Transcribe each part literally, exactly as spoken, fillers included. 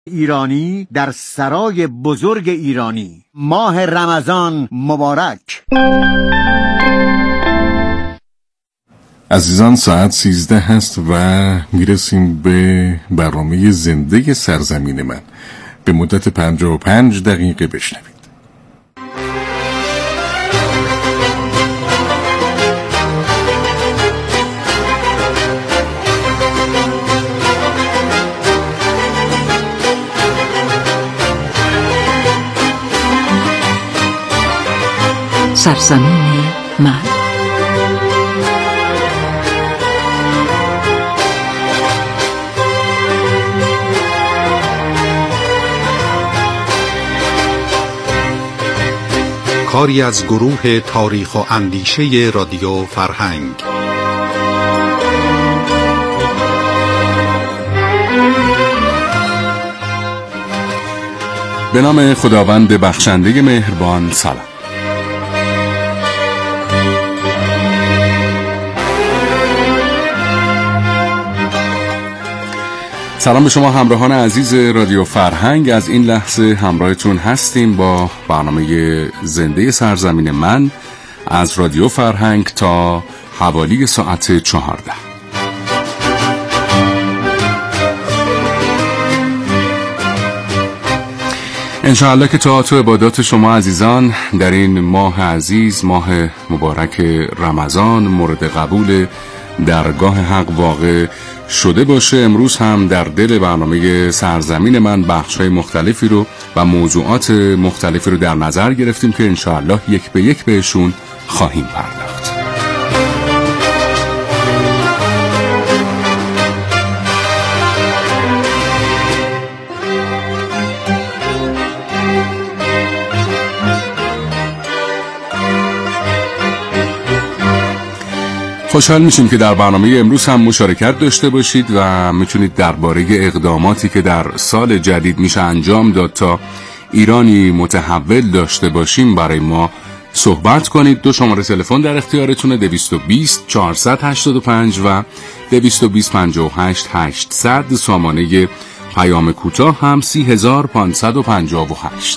ایرانی در سرای بزرگ ایرانی. ماه رمضان مبارک. عزیزان، ساعت سیزده هست و میرسیم به برنامه زنده سرزمین من. به مدت پنجاه و پنج دقیقه بشنوید. سرزمین من. کاری از گروه تاریخ و اندیشه رادیو فرهنگ. به نام خداوند بخشنده مهربان. سلام. سلام به شما همراهان عزیز رادیو فرهنگ. از این لحظه همراهتون هستیم با برنامه زنده سرزمین من از رادیو فرهنگ تا حوالی ساعت چهارده. انشاءالله که طاعت و عبادات شما عزیزان در این ماه عزیز، ماه مبارک رمضان، مورد قبول درگاه حق واقع شده باشه. امروز هم در دل برنامه سرزمین من بخش‌های مختلفی رو و موضوعات مختلفی رو در نظر گرفتیم که انشاءالله یک به یک بهشون خواهیم پرداخت. خوشحال میشیم که در برنامه امروز هم مشارکت داشته باشید و میتونید درباره اقداماتی که در سال جدید میشه انجام داد تا ایرانی متحول داشته باشیم برای ما صحبت کنید. دو شماره تلفن در اختیارتونه: دویست و بیست چهارصد و هشتاد و پنج و دویست و بیست پنجاه و هشت هشتصد. سامانه پیام کوتاه هم سی هزار پانصد و پنجاه و هشت.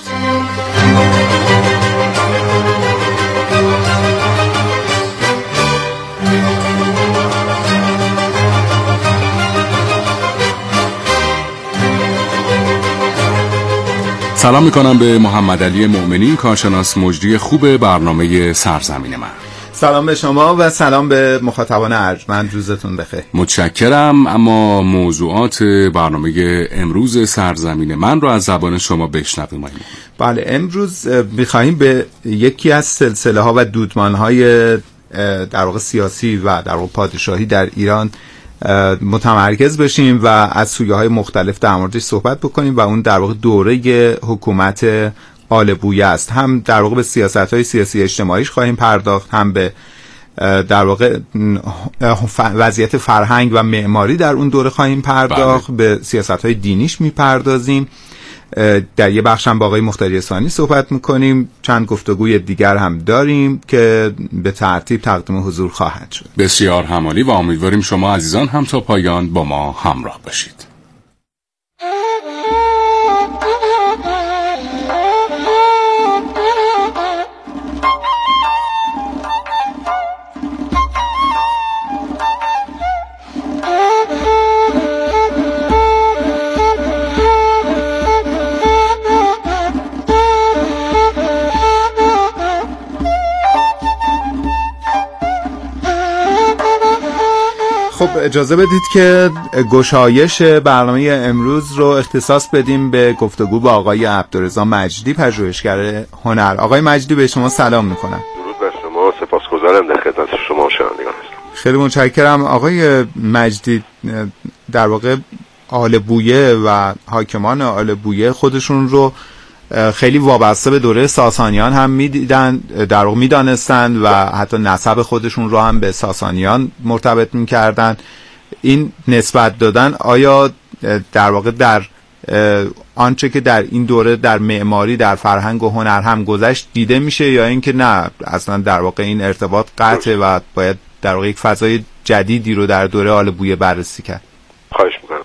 سلام میکنم به محمد علی مؤمنی، کارشناس مجری خوب برنامه سرزمین من. سلام به شما و سلام به مخاطبان ارجمند. روزتون بخیر. متشکرم. اما موضوعات برنامه امروز سرزمین من رو از زبان شما بشنویم. بله، امروز میخواهیم به یکی از سلسله ها و دودمان های در واقع سیاسی و در واقع پادشاهی در ایران متمرکز بشیم و از سویه های مختلف در موردش صحبت بکنیم و اون در واقع دوره حکومت آل بویه است. هم در واقع به سیاست های سیاسی اجتماعیش خواهیم پرداخت، هم به در واقع وضعیت فرهنگ و معماری در اون دوره خواهیم پرداخت. بله. به سیاست های دینیش میپردازیم. در یه بخش هم با آقای مختاری ثانی صحبت میکنیم. چند گفتگوی دیگر هم داریم که به ترتیب تقدیم حضور خواهد شد. بسیار همالی و امیدواریم شما عزیزان هم تا پایان با ما همراه باشید. خب اجازه بدید که گشایش برنامه امروز رو اختصاص بدیم به گفتگو با آقای عبدالرضا مجدی، پژوهشگر هنر. آقای مجدی، به شما سلام میکنم. درود بر شما، سپاسگزارم، در خدمت شما شنوندگان هستم. خیلی متشکرم. آقای مجدی، در واقع آل بویه و حاکمان آل بویه خودشون رو خیلی وابسته به دوره ساسانیان هم میدیدن، در واقع میدانستند و حتی نسب خودشون رو هم به ساسانیان مرتبط میکردن. این نسبت دادن آیا در واقع در آنچه که در این دوره در معماری، در فرهنگ و هنر هم گذشت دیده میشه، یا اینکه نه اصلا در واقع این ارتباط قطعه و باید در واقع یک فضای جدیدی رو در دوره آل بویه بررسی کرد؟ خواهش میکنم.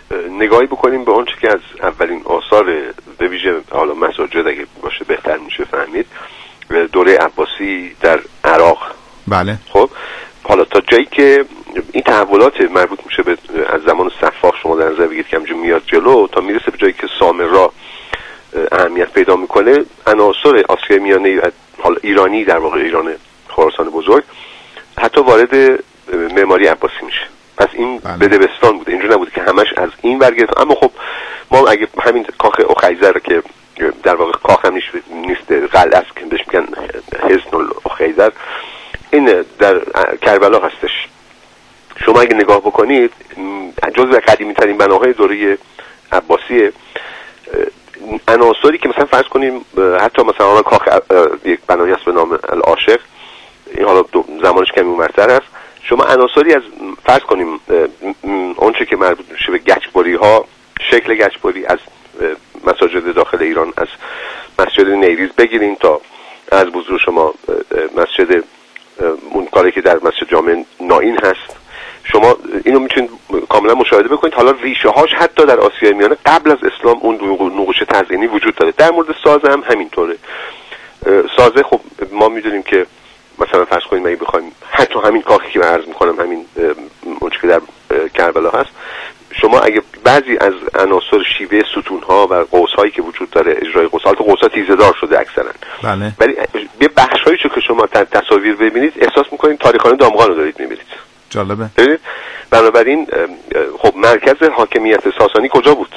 نگاهی بکنیم به آنچه که از اولین آثار به ویژه حالا مساجد اگه باشه بهتر میشه فهمید دوره عباسی در عراق. بله. خب حالا تا جایی که این تحولات مربوط میشه به از زمان صفاح شما در نظر بگیرید که همینجور میاد جلو تا میرسه به جایی که سامرا اهمیت پیدا میکنه، عناصر آسیای میانه حالا ایرانی در واقع ایران خراسان بزرگ حتی وارد معماری عباسی میشه. پس این بله. بدبستان بوده، اینجور نبوده که همش از این ورگرد. اما خب ما اگه همین کاخ اخیزر که در واقع کاخ هم نیست قلعه است که بهش میگن حصن الاخیزر، این در کربلا هستش. شما اگه نگاه بکنید جزو قدیمی ترین بناهای دوره عباسیه. عناصری که مثلا فرض کنیم حتی مثلا کاخ یک بنایی است به نام العاشق، این حالا زمانش کمی اونورتر است. شما عناصری از فرض کنیم اونچه که مربوط میشه به گچبری ها، شکل گچبری از مساجد داخل ایران، از مسجد نیریز بگیرین تا از بزرگ شما مسجد اون کاری که در مسجد جامع نائین هست، شما اینو میتونید کاملا مشاهده بکنید. حالا ریشه هاش حتی در آسیای میانه قبل از اسلام اون نقوش تزئینی وجود داره. در مورد سازه هم همینطوره. سازه خب ما میدونیم که مثلا فرض کنید اگه بخوایم حتی همین کاخی که من عرض میکنم، همین اون که در کربلا هست، شما اگه بعضی از عناصر شیوه ستون ها و قوس هایی که وجود داره، اجرای قوس ها، قوس ها تیزه دار شده اکثرا، بله، ولی یه بخش هایی که شما تصاویر ببینید احساس میکنید تاریخ‌خانه دامغان رو دارید میبینید. جالبه. ببینید بنابراین خب مرکز حاکمیت ساسانی کجا بود؟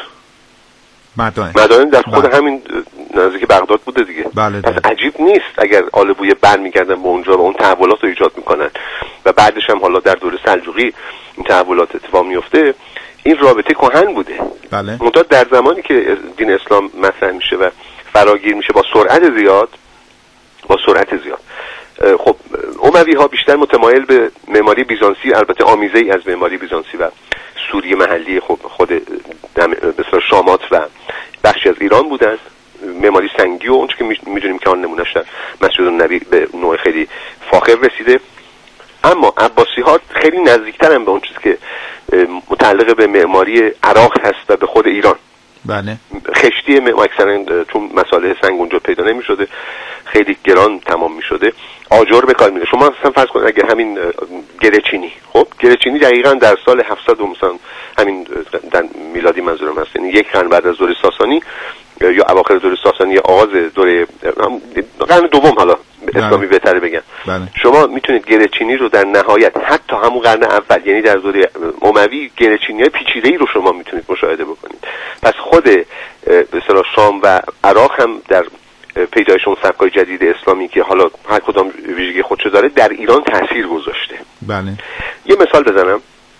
مدائن. مدائن در خود بله. همین نزدیک بغداد بوده دیگه. بله پس عجیب نیست اگر آل بویه برمیگردن به اونجا و اون تحولات رو ایجاد میکنن و بعدش هم حالا در دوره سلجوقی این تحولات اتفاق میفته. این رابطه کهن بوده. بله. منتها در زمانی که دین اسلام مطرح میشه و فراگیر میشه با سرعت زیاد با سرعت زیاد خب اموی ها بیشتر متمایل به معماری بیزانسی، البته آمیزه ای از معماری بیزانسی و سوری محلی خب خود مثلا شامات و بخشی از ایران بودن، معماری سنگی و اونچه که میدونیم که آن نمونهش در مسجد النبی به نوع خیلی فاخر رسیده. اما عباسی ها خیلی نزدیکترن به اون چیزی که متعلق به معماری عراق هست و به خود ایران. بله. خشتی اکثرا چون مساله سنگ اونجا پیدا نمی شده، خیلی گران تمام می شده، آجر به کار میره. شما مثلا فرض کنید اگه همین گره‌چینی، خب گره‌چینی دقیقاً در سال هفتصد مثلا همین در میلادی منظورم هست، یعنی یک قرن بعد از دوره ساسانی یا اواخر دوره ساسانی، آغاز دوره قرن دوم، حالا اسلامی بهتره بگم، بله. شما میتونید گره‌چینی رو در نهایت حتی همون قرن اول، یعنی در دوره اموی، گره‌چینی‌های پیچیده‌ای رو شما میتونید مشاهده بکنید. پس خود به اصطلاح شام و عراق هم در پیدایش اون سبکای جدید اسلامی که حالا هر کدام ویژگی خودشو داره در ایران تاثیر گذاشته. بله. یه مثال بزنم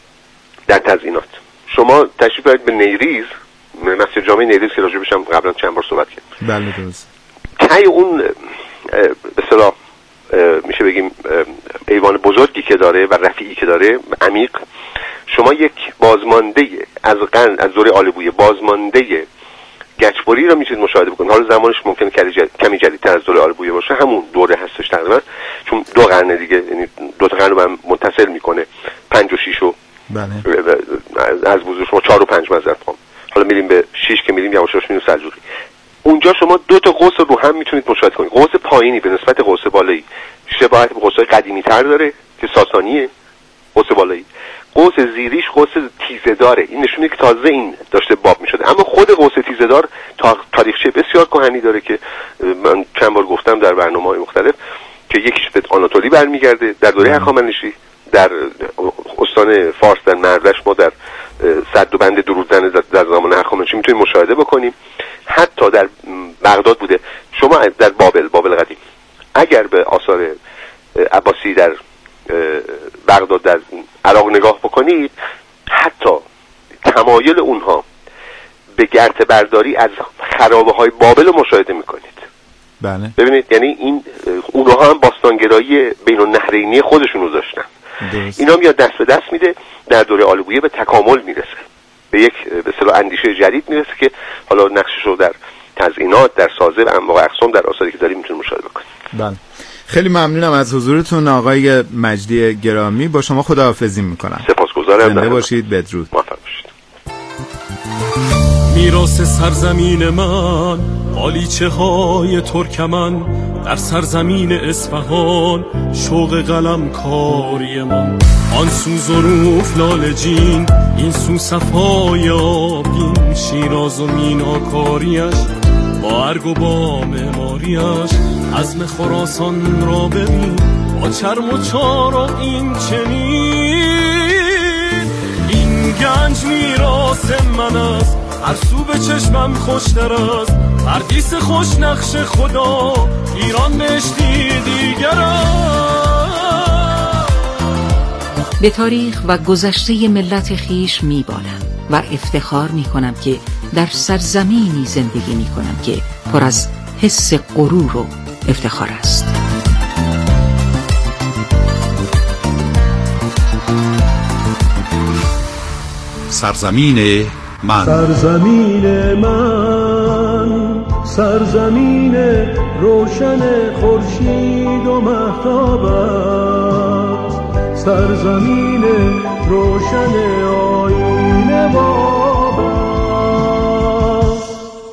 در تزیینات. شما تشریف دارید به نیریز، مسجد جامع نیریز که راجع بهش هم قبلا چند بار صحبت کردیم. بله درست. ته اون به اصطلاح میشه بگیم ایوان بزرگی که داره و رفیعی که داره عمیق، شما یک بازمانده از قرن از دوره آل بویه بازمانده گچبری رو میتونید مشاهده بکنید. حالا زمانش ممکنه کمی جدیدتر از دوره آل بویه باشه، همون دوره هستش تقریبا، چون دو قرن دیگه، یعنی دو تا قرن رو هم متصل میکنه، پنج و شش و بله. از بزرگ شما چهار و پنج معذرت میخوام، حالا میریم به شش که میریم یواش یواش میریم سلجوقی. اونجا شما دو تا قوس رو هم میتونید مشاهده کنید. قوس پایینی به نسبت قوس بالایی شباهت به قوس‌های قدیمی‌تر داره که ساسانیه، قوس بالایی. قوس زیریش قوس تیزه داره، این نشونه که تازه این داشته باب میشده. اما خود قوس تیزه دار تاریخچه بسیار کهنی داره که من چند بار گفتم در برنامه‌های مختلف که یکیش به آناتولی برمیگرده در دوره هخامنشی، در استان فارس در مروش ما در سد و بند درودزن در زمان هخامنشی میتونیم مشاهده بکنیم. حتی در بغداد بوده. شما در بابل بابل قدیم اگر به آثار عباسی در بغداد در عراق نگاه بکنید، حتی تمایل اونها به گرت برداری از خرابه های بابل رو مشاهده میکنید. بله. ببینید یعنی این اونها هم باستانگرایی بین النهرینی خودشون رو داشتن. درست. اینا میاد دست به دست میده، در دوره آل بویه به تکامل میرسه، به یک به اصطلاح اندیشه جدید میرسه که حالا نقشش رو در تزیینات، در سازه و انواع اقسام در آثاری که داریم میتونیم مشاهده بکنیم. بله. خیلی ممنونم از حضورتون آقای مجدی گرامی. با شما خداحافظی میکنم. سپاسگزارم. زنده باشید. بدرود. موفق باشید. میراث سرزمین من، قالیچه های ترکمن در سرزمین اصفهان، شوق قلم کاری من. آن سو ظروف لالجین، این سو صفای آبین، شیراز و میناکاریش با ارگ و با معماریش. عزم خراسان را ببین با چرم و چارا این چنین. این گنج میراث من است، هر سو به چشمم خوشتر است. پردیس خوش نقش خدا، ایران بهشتی دیگر است. به تاریخ و گذشته ملت خیش میبالم و افتخار میکنم که در سرزمینی زندگی میکنم که پر از حس غرور و افتخار است. سرزمین من، سرزمین من، سرزمین روشن خورشید و مهتاب است. سرزمین روشن آیین باب است.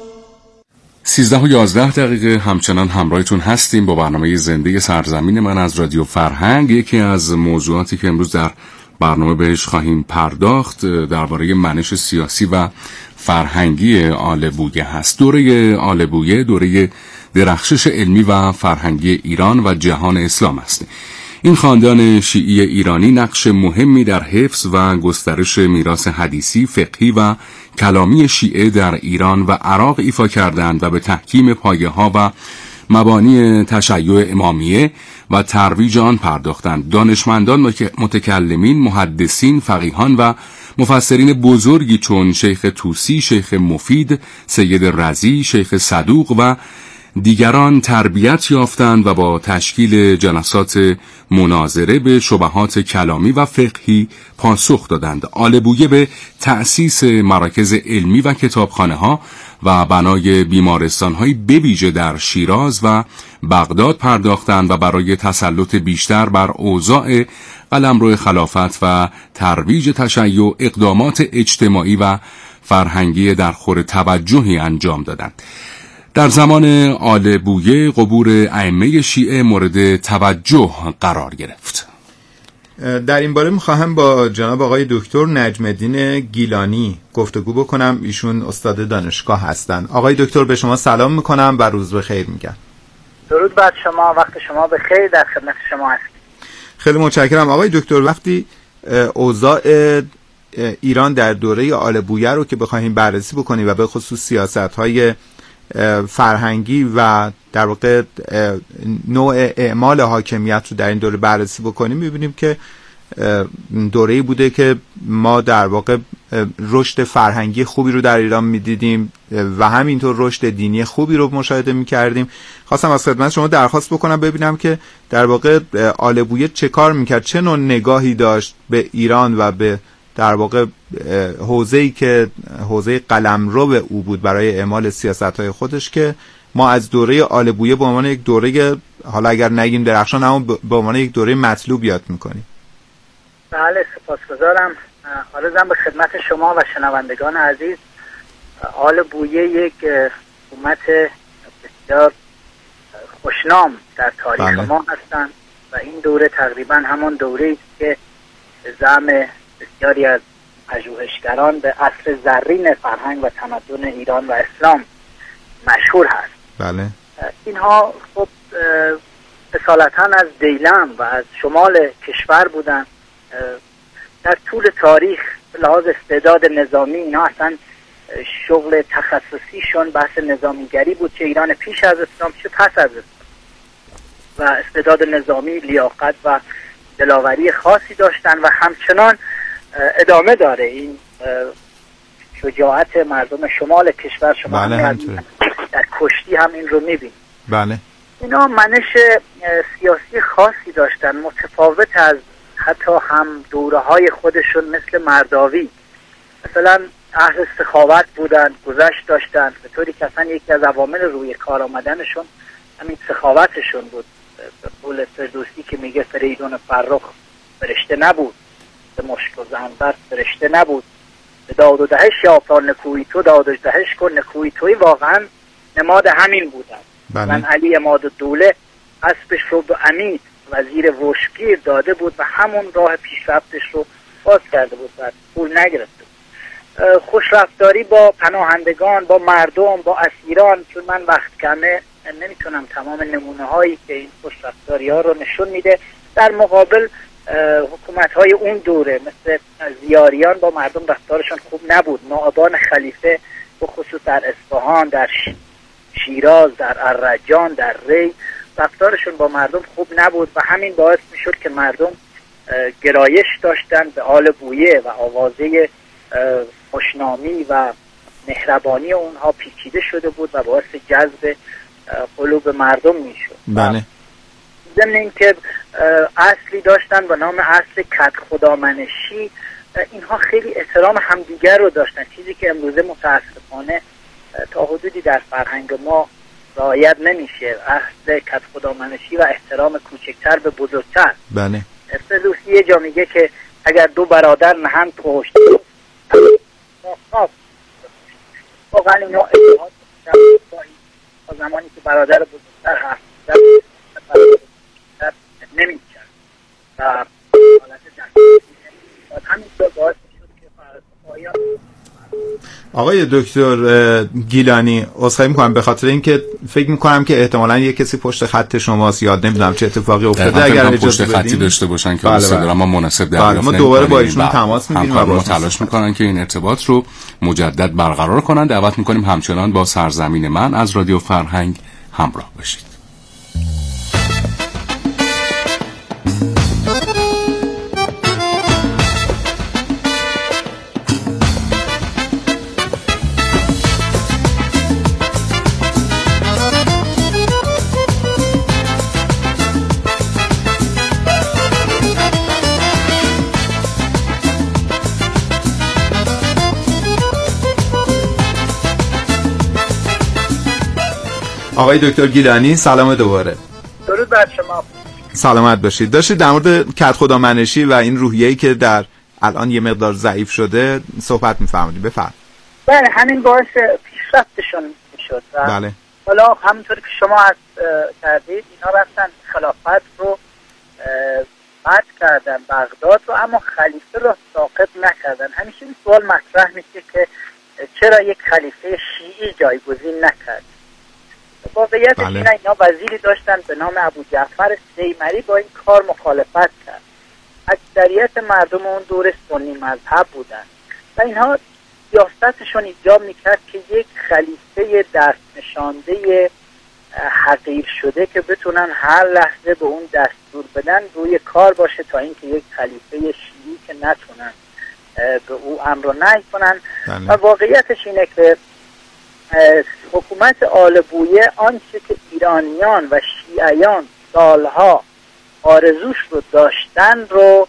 سیزده و یازده دقیقه همچنان همراهتون هستیم با برنامه زنده سرزمین من از رادیو فرهنگ. یکی از موضوعاتی که امروز در برنامه بهش خواهیم پرداخت درباره منش سیاسی و فرهنگی آل بویه هست. دوره آل بویه دوره درخشش علمی و فرهنگی ایران و جهان اسلام است. این خاندان شیعی ایرانی نقش مهمی در حفظ و گسترش میراث حدیثی، فقهی و کلامی شیعه در ایران و عراق ایفا کردند و به تحکیم پایه‌ها و مبانی تشیع امامیه و ترویج آن پرداختند. دانشمندان، متکلمین، محدثین، فقیهان و مفسرین بزرگی چون شیخ طوسی، شیخ مفید، سید رضی، شیخ صدوق و دیگران تربیت یافتند و با تشکیل جلسات مناظره به شبهات کلامی و فقهی پاسخ دادند. آل بویه به تأسیس مراکز علمی و کتابخانه‌ها و بنای بیمارستان‌های بویژه در شیراز و بغداد پرداختند و برای تسلط بیشتر بر اوضاع قلمرو خلافت و ترویج تشیع اقدامات اجتماعی و فرهنگی در خور توجهی انجام دادند. در زمان آل بویه قبور ائمه شیعه مورد توجه قرار گرفت. در این باره میخواهم با جناب آقای دکتر نجم الدین گیلانی گفتگو بکنم. ایشون استاد دانشگاه هستند. آقای دکتر به شما سلام میکنم و روز بخیر میگم. درود بر شما، وقت شما بخیر، در خدمت شما هستم. خیلی متشکرم. آقای دکتر، وقتی اوضاع ایران در دوره آل بویه رو که بخوایم بررسی بکنیم و به خصوص سیاست‌های فرهنگی و در واقع نوع اعمال حاکمیت رو در این دوره بررسی بکنیم، می‌بینیم که دوره‌ای بوده که ما در واقع رشد فرهنگی خوبی رو در ایران می‌دیدیم و همینطور رشد دینی خوبی رو مشاهده می‌کردیم. خواستم از خدمت شما درخواست بکنم ببینم که در واقع آل بویه چه کار می‌کرد، چه نوع نگاهی داشت به ایران و به در واقع حوزه‌ای که حوزه قلمرو او بود برای اعمال سیاست‌های خودش که ما از دوره آل بویه به عنوان یک دوره، حالا اگر نگیم درخشان، اما به عنوان یک دوره مطلوب یاد می‌کنیم. بله، سپاسگزارم. عرضم به خدمت شما و شنوندگان عزیز، آل بویه یک حکومت بسیار خوشنام در تاریخ بله. ما هستند و این دوره تقریبا همان دوره‌ای است که زعم بسیاری از پژوهشگران به عصر زرین فرهنگ و تمدن ایران و اسلام مشهور هست. بله. اینها خب اصالتاً از دیلم و از شمال کشور بودن. در طول تاریخ لحاظ استعداد نظامی اینا اصلا شغل تخصصیشون بحث نظامیگری بود، چه ایران پیش از اسلام چه پس از اسلام، و استعداد نظامی، لیاقت و دلاوری خاصی داشتن و همچنان ادامه داره این شجاعت مردم شمال کشور. شما بله هم در کشتی هم این رو میبینید. بله. اینا منش سیاسی خاصی داشتن، متفاوت از حتی هم دوره های خودشون، مثل مرداوی مثلا اهل سخاوت بودن، گذشت داشتن، به طوری که اصلا یکی از عوامل روی کار آمدنشون همین سخاوتشون بود. به قول فردوسی که میگه فریدون فرخ فرشته نبود، به مشک و زنبر فرشته نبود، داد و دهش یا نکوی تو داد و دهش کن نکوی توی واقعا نماد همین بودن. من علی اماد دوله اسبش رو به امید وزیر وشگیر داده بود و همون راه پیشرفتش رو باز کرده بود و پول نگرفته. خوشرفتاری با پناهندگان، با مردم، با اسیران، چون من وقت کمه نمیتونم تمام نمونه هایی که این خوشرفتاری ها رو نشون میده. در مقابل حکومت های اون دوره مثل زیاریان با مردم رفتارشون خوب نبود. نائبان خلیفه به خصوص در اصفهان، در شیراز، در ارجان، در ری رفتارشون با مردم خوب نبود و همین باعث میشد که مردم گرایش داشتن به آل بویه و آوازه خوشنامی و مهربانی اونها پیچیده شده بود و باعث جذب قلوب مردم میشد. بله. ضمن اینکه اصلی داشتن به نام اصل کدخدامنشی، اینها خیلی احترام همدیگر رو داشتن، چیزی که امروزه متاسفانه تا حدودی در فرهنگ ما رعایت نمیشه. اصل کدخدامنشی و احترام کوچکتر به بزرگتر. بله. فردوسی یه جا میگه که اگر دو برادر نهند پشت واقعا اینا اتحاد تا زمانی که برادر بزرگتر هست نمی‌کرد و حالت جنگی همین باعث شد که پایان. آقای دکتر گیلانی عذرخواهی می‌کنم به خاطر اینکه فکر می‌کنم که احتمالاً یه کسی پشت خط شماست، یاد نمی‌دونم چه اتفاقی افتاده. اگر اجازه بدین خطی داشته باشن که بله صدا ما مناسب دریافت نمی‌کنیم، ما دوباره با ایشون تماس می‌گیریم و ما تلاش می‌کنن که این ارتباط رو مجدد برقرار کنن. دعوت می‌کنیم همچنان با سرزمین من از رادیو فرهنگ همراه باشید. آقای دکتر گیلانی سلام دوباره. درود بر شما. سلامت باشید. داشتید در مورد کدخدامنشی و این روحیه‌ای که در الان یه مقدار ضعیف شده صحبت می‌فرمایید. بفرمایید. بله، همین باعث پیشرفتشون میشد. بله. حالا همونطوری که شما از کردید اینا رفتن خلافت رو فتح کردن، بغداد رو، اما خلیفه رو ساقط نکردن. همیشه این سوال مطرح میشه که چرا یک خلیفه شیعی جایگزین نکرد؟ واقعیت بله. اینه اینا وزیری داشتن به نام ابو جعفر سیمری، با این کار مخالفت کرد. اکثریت مردم اون دوره سنی مذهب بودن و اینها سیاستشون ایجاب میکرد که یک خلیفه دست نشانده حقیر شده که بتونن هر لحظه به اون دستور بدن روی کار باشه تا اینکه یک خلیفه شیعی که نتونن به او امر و نهی کنن. بله. و واقعیتش اینه که حکومت آل بویه آنچه که ایرانیان و شیعیان سالها آرزوش رو داشتن رو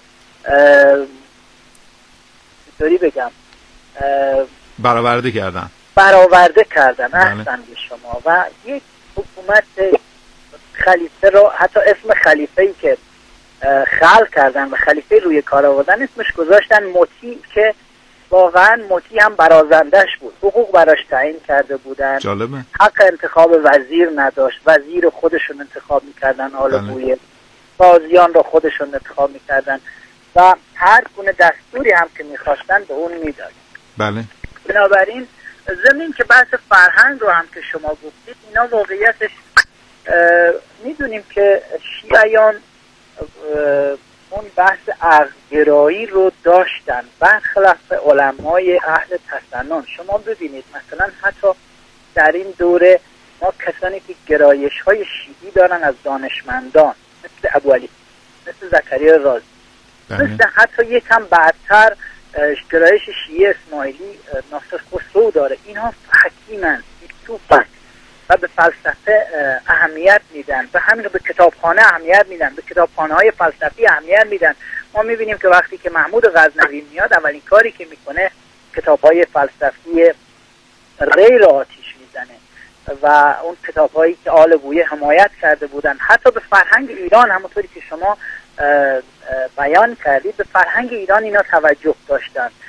چطوری بگم برآورده کردن برآورده کردن. احسن به شما. و یک حکومت خلیفه رو، حتی اسم خلیفه‌ای که خلق کردن و خلیفه روی کار آوردن اسمش گذاشتن مطیع، که واقعا مطیع هم برازندش بود، حقوق براش تعیین کرده بودن. جالبه. حق انتخاب وزیر نداشت، وزیر خودشون انتخاب میکردن آل بویه، قاضیان رو خودشون انتخاب میکردن و هر گونه دستوری هم که میخواستن به اون میداد. بله. بنابراین زمین که بحث فرهنگ رو هم که شما گفتید، اینا واقعیتش میدونیم که شیعیان اون بحث عقل‌گرایی رو داشتن برخلاف علمای اهل تسنن. شما ببینید مثلا حتی در این دوره ما کسانی که گرایش های شیعی دارن از دانشمندان مثل ابو علی، مثل زکریا رازی، مثل حتی یکم بعدتر گرایش شیعی اسماعیلی ناصر خسرو داره. اینها حکیمن، فیلسوفن و به فلسفه اهمیت میدن، به همین به کتابخانه اهمیت میدن، به کتابخانه های فلسفی اهمیت میدن. ما میبینیم که وقتی که محمود غزنوی میاد اولین کاری که میکنه کتاب های فلسفی ری را آتیش میزنه و اون کتاب هایی که آل بویه حمایت کرده بودن. حتی به فرهنگ ایران همونطوری که شما بیان کردید، به فرهنگ ایران اینا توجه داشتن.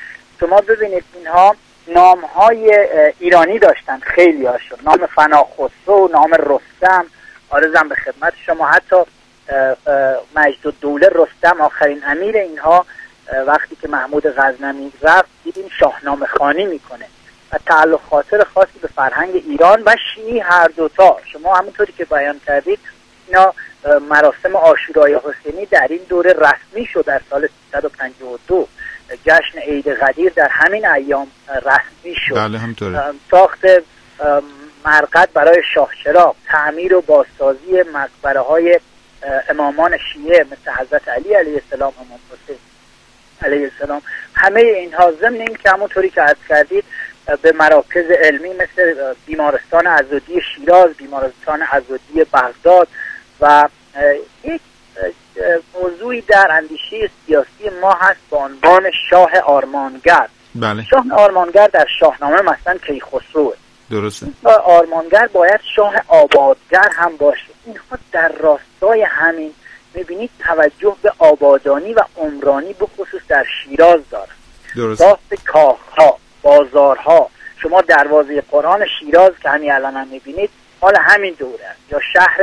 شما ببینید اینها نامهای ایرانی داشتن، خیلی هاشون، نام فنا خسرو، نام رستم. عرضم به خدمت شما حتی مجدالدوله رستم آخرین امیر اینها وقتی که محمود غزنوی رفت دیدیم شاهنامه خوانی میکنه و تعلق خاطر خاصی به فرهنگ ایران و شیعی هر دوتا. شما همونطوری که بیان کردید اینا مراسم عاشورای حسینی در این دوره رسمی شد در سال سیصد و پنجاه و دو. جشن عید قدیر در همین ایام رسمی شد. بله همطوره. ساخت مرقد برای شاه چراغ، تعمیر و بازسازی مقبره های امامان شیعه مثل حضرت علی علیه السلام، امام حسین علیه السلام، همه اینها ضمن این که همونطوری که عرض کردید به مراکز علمی مثل بیمارستان عزادی شیراز، بیمارستان عزادی بغداد و یک موضوعی در اندیشه سیاسی ما هست با عنوان شاه آرمانگر. بله. شاه آرمانگر در شاهنامه مثلا کیخسروه. درسته. آرمانگر باید شاه آبادگر هم باشه. اینها در راستای همین میبینید توجه به آبادانی و عمرانی به خصوص در شیراز داره. درسته. ساخت کاخها، بازارها، شما دروازه قرآن شیراز که همین الان هم میبینید حال همین دوره است. یا شهر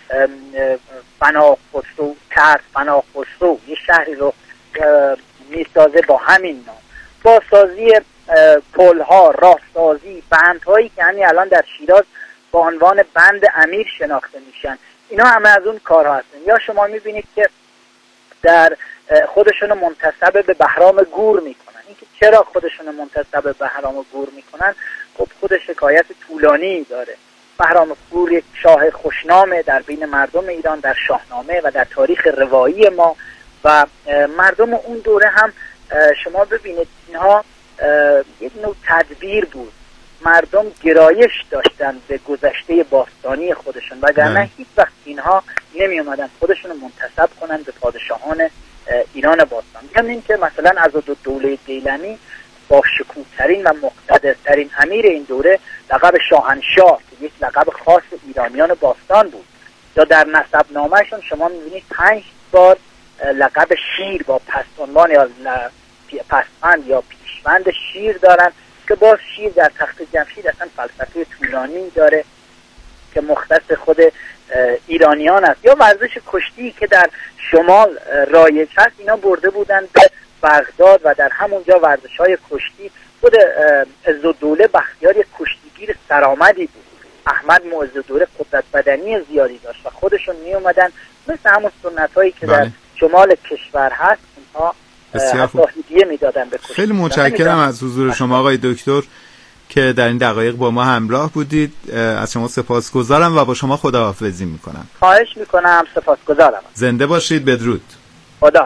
فناخسرو، کرد فناخسرو، یه شهری رو میسازه با همین نام. بازسازی پلها، راهسازی، بندهایی که همین الان در شیراز با عنوان بند امیر شناخته میشن، اینا همه از اون کارها هستن. یا شما میبینید که در خودشونو منتسب به بهرام گور میکنن. اینکه چرا خودشونو منتسب به بهرام گور میکنن خب خود شکایت طولانی داره. بهرام گور یک شاه خوشنامه در بین مردم ایران، در شاهنامه و در تاریخ روایی ما و مردم اون دوره هم شما ببینید اینها یک نوع تدبیر بود. مردم گرایش داشتن به گذشته باستانی خودشون وگرنه هیچ وقت اینها نمی اومدن خودشون منتسب کنن به پادشاهان ایران باستان. همین که مثلا عضدالدوله دیلمی با شکوه‌ترین و مقتدرترین امیر این دوره لقب شاهنشاه که یک لقب خاص ایرانیان باستان بود، یا در نسب نامه‌شون شما می‌بینید پنج بار لقب شیر با پس‌عنوان یا پس‌وند یا پیشوند شیر دارن که باز شیر در تخت جمشید اصلا فلسفه طولانی داره که مختص خود ایرانیان است. یا ورزش کشتی که در شمال رایج هست، اینا برده بودن به بغداد و در همونجا ورزش‌های کشتی. خود عزالدوله بختیار یک کشتیگیر سرآمدی بود. احمد معزالدوله قدرت بدنی زیادی داشت و خودشون می اومدن مثل همون سنت‌هایی که بله. در شمال کشور هست اینها حتی هدیه میدادن به کشتی. خیلی متشکرم از حضور شما آقای دکتر که در این دقایق با ما همراه بودید. از شما سپاسگزارم و با شما خداحافظی میکنم. خواهش میکنم، سپاسگزارم. زنده باشید. بدرود. خدا.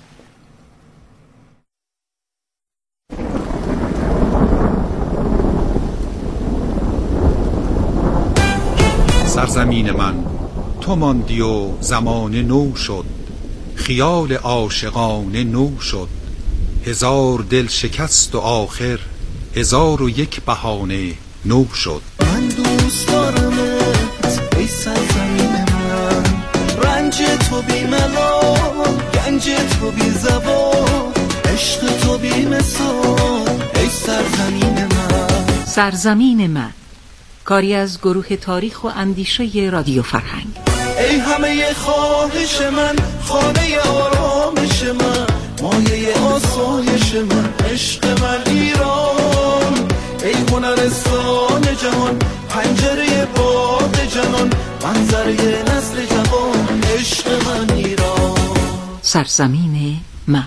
سرزمین من تو ماندی و زمان نو شد، خیال عاشقانه نو شد، هزار دل شکست و آخر هزار و یک بهانه نو شد. من دوست دارمت ای سرزمین من، رنج تو بی ملال، گنج تو بی زوال، عشق تو بی مثال ای سرزمین من. سرزمین من، کاری از گروه تاریخ و اندیشه رادیو فرهنگ. ای همه خواهش من، خانه آرامش من، مایه آسایش من، عشق من ایران، ای هنرستان جهان، پنجره باد جنان، منظره نسل جوان، عشق من ایران. سرزمین من.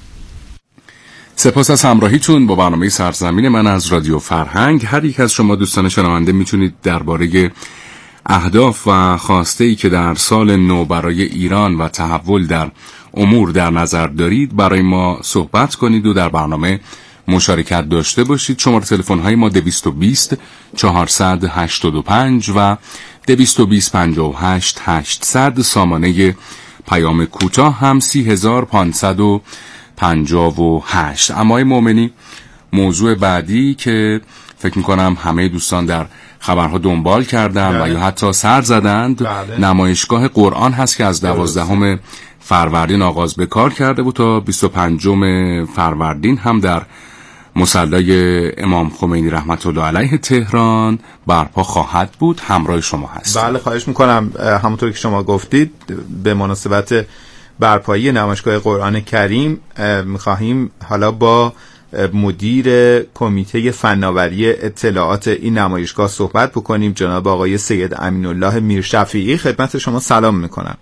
سپاس از همراهیتون با برنامه سرزمین من از رادیو فرهنگ. هر یک از شما دوستان شنونده میتونید درباره اهداف و خواسته‌ای که در سال نو برای ایران و تحول در امور در نظر دارید برای ما صحبت کنید و در برنامه مشارکت داشته باشید. شماره تلفن‌های ما دویست و بیست چهارصد و هشتاد و پنج و دویست و بیست پنجاه و هشت هشتصد. سامانه پیام کوتاه هم سی هزار و پانصد و پنجاه و هشت. امای مومنی، موضوع بعدی که فکر میکنم همه دوستان در خبرها دنبال کردن بله. و یا حتی سر زدند بله. نمایشگاه قرآن هست که از دوازدهم فروردین آغاز به کار کرده بود تا بیست و پنجم فروردین هم در مصلی امام خمینی رحمت الله علیه تهران برپا خواهد بود. همراه شما هست. بله خواهش میکنم. همونطور که شما گفتید به مناسبت برپایی نمایشگاه قرآن کریم میخواهیم حالا با مدیر کمیته فناوری اطلاعات این نمایشگاه صحبت بکنیم، جناب آقای سید امین الله میرشفیعی. خدمت شما سلام میکنم.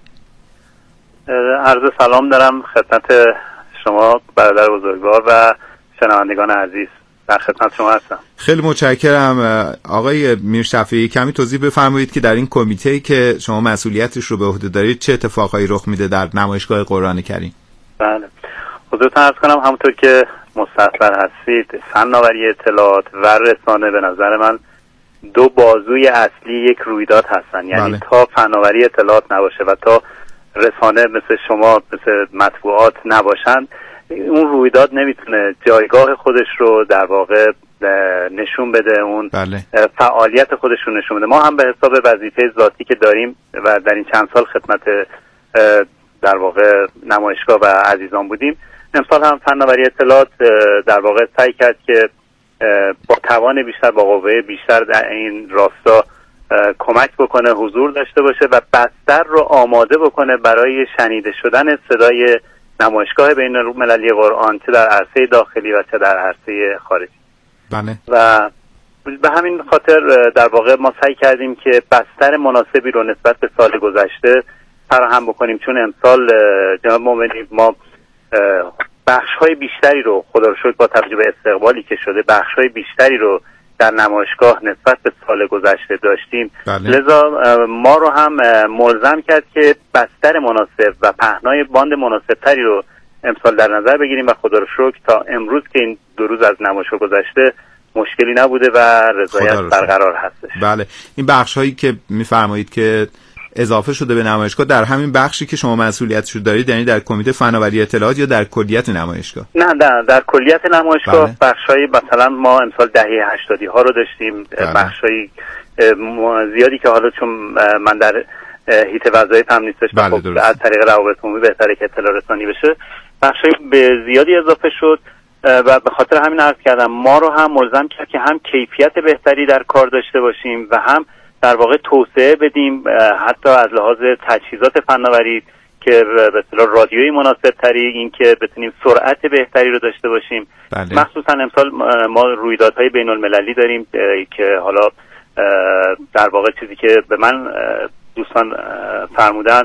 عرض سلام دارم خدمت شما برادر بزرگوار و شنوندگان عزیز. در خدمت شما هستم. خیلی متشکرم. آقای میرشفیعی کمی توضیح بفرمایید که در این کمیته که شما مسئولیتش رو به عهده دارید چه اتفاقایی رخ میده در نمایشگاه قرآن کریم؟ بله حضورتون عرض کنم همونطور که مستحضر هستید فناوری اطلاعات و رسانه به نظر من دو بازوی اصلی یک رویداد هستن. یعنی بله. تا فناوری اطلاعات نباشه و تا رسانه مثل شما مثل مطبوعات نباشند اون رویداد نمیتونه جایگاه خودش رو در واقع نشون بده، اون بله. فعالیت خودش رو نشون بده. ما هم به حساب وظیفه ذاتی که داریم و در این چند سال خدمت در واقع نمایشگاه و عزیزان بودیم، امسال هم فناوری اطلاعات در واقع سعی کرد که با توان بیشتر با قوه بیشتر در این راستا کمک بکنه، حضور داشته باشه و بستر رو آماده بکنه برای شنیده شدن صدای نمایشگاه بین المللی قرآن چه در عرصه داخلی و چه در عرصه خارجی. بله. و به همین خاطر در واقع ما سعی کردیم که بستر مناسبی رو نسبت به سال گذشته فراهم بکنیم، چون امسال جناب مومنی ما بخش‌های بیشتری رو خدا رو شکر با توجه به استقبالی که شده بخش‌های بیشتری رو در نمایشگاه نسبت به سال گذشته داشتیم. بله. لذا ما رو هم ملزم کرد که بستر مناسب و پهنای باند مناسبتری رو امسال در نظر بگیریم و خدا رو شکر تا امروز که این دو روز از نمایشگاه گذشته مشکلی نبوده و رضایت برقرار هستش. بله. این بخش‌هایی که می‌فرمایید که اضافه شده به نمایشگاه در همین بخشی که شما مسئولیتش رو دارید، یعنی در کمیته فناوری اطلاعات یا در کلیت نمایشگاه؟ نه در, در کلیت نمایشگاه. بله. بخشای مثلا ما امسال دهه هشتادی ها رو داشتیم. بله. بخشای زیادی که حالا چون من در هیئت وظایف هم نیستش بله خب از طریق روابط عمومی بهتره که اطلاع رسانی بشه، بخشای به زیادی اضافه شد و به خاطر همین عرض کردم ما رو هم ملزم کرد که هم کیفیت بهتری در کار داشته باشیم و هم در واقع توسعه بدیم حتی از لحاظ تجهیزات فناوری که به اصطلاح رادیویی مناسب تری، این که بتونیم سرعت بهتری رو داشته باشیم. بله. مخصوصا امسال ما رویدادهای بین المللی داریم که حالا در واقع چیزی که به من دوستان فرمودن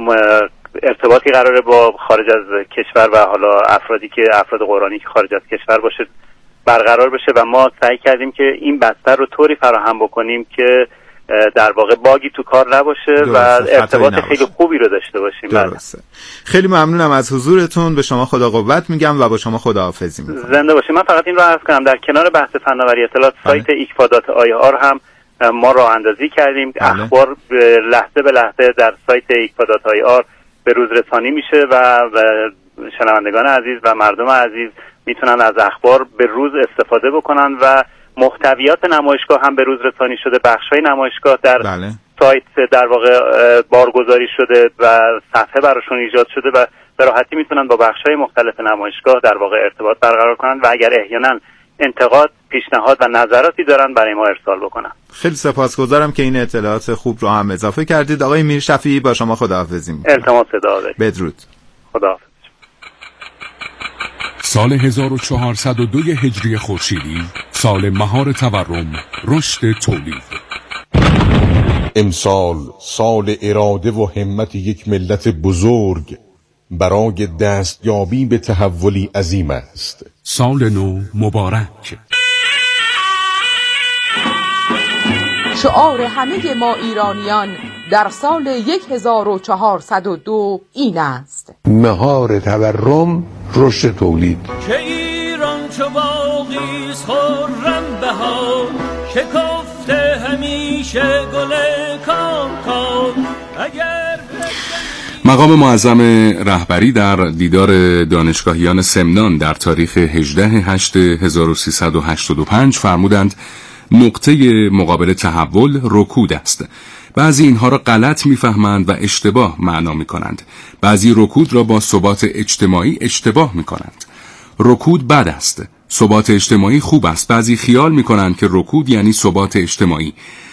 ارتباطی قراره با خارج از کشور و حالا افرادی که افراد قرآنی که خارج از کشور باشه برقرار بشه و ما سعی کردیم که این بستر رو طوری فراهم بکنیم که در واقع باگی تو کار نباشه و ارتباط خیلی خوبی رو داشته باشیم. درسته. خیلی ممنونم از حضورتون. به شما خدا قوت میگم و با شما خداحافظی میکنم. زنده باشید. من فقط این رو عرض کنم در کنار بحث فناوری اطلاعات سایت ایکفا دات آی آر هم ما راه اندازی کردیم. بله. اخبار لحظه به لحظه در سایت ایکفا دات آی آر به روز رسانی میشه و شنوندگان عزیز و مردم عزیز میتونن از اخبار به روز استفاده بکنن و محتویات نمایشگاه هم به روز رسانی شده. بخش‌های نمایشگاه در بله. سایت در واقع بارگذاری شده و صفحه براشون ایجاد شده و به راحتی میتونن با بخش‌های مختلف نمایشگاه در واقع ارتباط برقرار کنن و اگر احیانا انتقاد، پیشنهاد و نظراتی دارن برای ما ارسال بکنن. خیلی سپاسگزارم که این اطلاعات خوب رو هم اضافه کردید. آقای میرشفیعی با شما خداحافظی می‌کنم. التماس دعا دارید. بدرود. خداحافظ. سال هزار و چهارصد و دو هجری خورشیدی، سال مهار تورم، رشد تولید. امسال سال اراده و همت یک ملت بزرگ برای دستیابی به تحولی عظیم است. سال نو مبارک. شعار همه ما ایرانیان در سال هزار و چهارصد و دو این است: مهار تورم، رشد تولید. که ایران چو باغی خرم بهار، شکفته همیشه گل کام کام. اگر مقام معظم رهبری در دیدار دانشگاهیان سمنان در تاریخ هجدهم هشتم هزار و سیصد و هشتاد و پنج فرمودند نقطه مقابل تحول رکود است. بعضی اینها را غلط میفهمند و اشتباه معنا میکنند. بعضی رکود را با ثبات اجتماعی اشتباه میکنند. رکود بد است، ثبات اجتماعی خوب است. بعضی خیال میکنند که رکود یعنی ثبات اجتماعی.